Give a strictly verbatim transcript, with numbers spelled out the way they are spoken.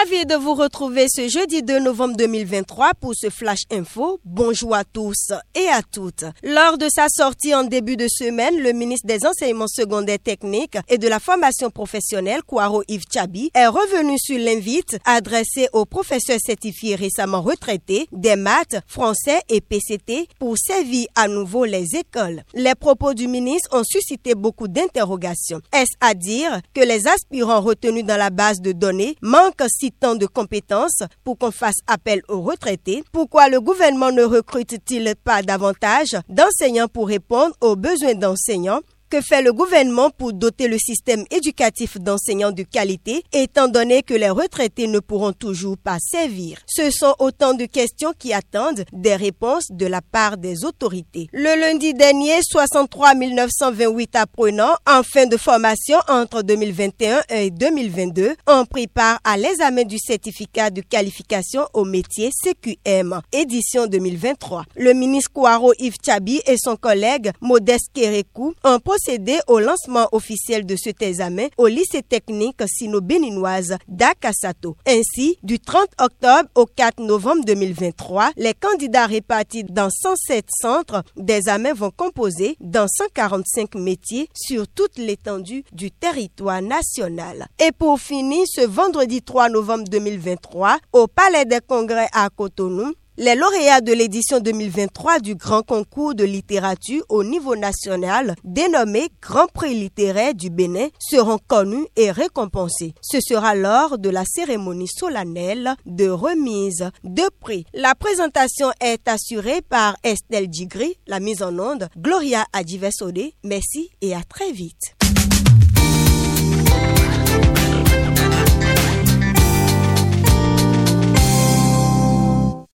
Ravi de vous retrouver ce jeudi deux novembre deux mille vingt-trois pour ce Flash Info. Bonjour à tous et à toutes. Lors de sa sortie en début de semaine, le ministre des Enseignements secondaires techniques et de la formation professionnelle, Kouaro Yves Tchabi, est revenu sur l'invite adressé aux professeurs certifiés récemment retraités des maths, français et P C T pour servir à nouveau les écoles. Les propos du ministre ont suscité beaucoup d'interrogations. Est-ce à dire que les aspirants retenus dans la base de données manquent si tant de compétences pour qu'on fasse appel aux retraités? Pourquoi le gouvernement ne recrute-t-il pas davantage d'enseignants pour répondre aux besoins d'enseignants? Que fait le gouvernement pour doter le système éducatif d'enseignants de qualité, étant donné que les retraités ne pourront toujours pas servir? Ce sont autant de questions qui attendent des réponses de la part des autorités. Le lundi dernier, soixante-trois mille neuf cent vingt-huit apprenants en fin de formation entre deux mille vingt et un et deux mille vingt-deux ont pris part à l'examen du certificat de qualification au métier C Q M, édition deux mille vingt-trois. Le ministre Kouaro Yves Tchabi et son collègue Modeste Kérékou ont procédé au lancement officiel de cet examen au lycée technique sino-béninoise d'Akasato. Ainsi, du trente octobre au quatre novembre deux mille vingt-trois, les candidats répartis dans cent sept centres d'examen vont composer dans cent quarante-cinq métiers sur toute l'étendue du territoire national. Et pour finir, ce vendredi trois novembre deux mille vingt-trois, au Palais des Congrès à Cotonou, les lauréats de l'édition deux mille vingt-trois du Grand Concours de littérature au niveau national, dénommé Grand Prix littéraire du Bénin, seront connus et récompensés. Ce sera lors de la cérémonie solennelle de remise de prix. La présentation est assurée par Estelle Digri, la mise en onde, Gloria Adivesode. Merci et à très vite.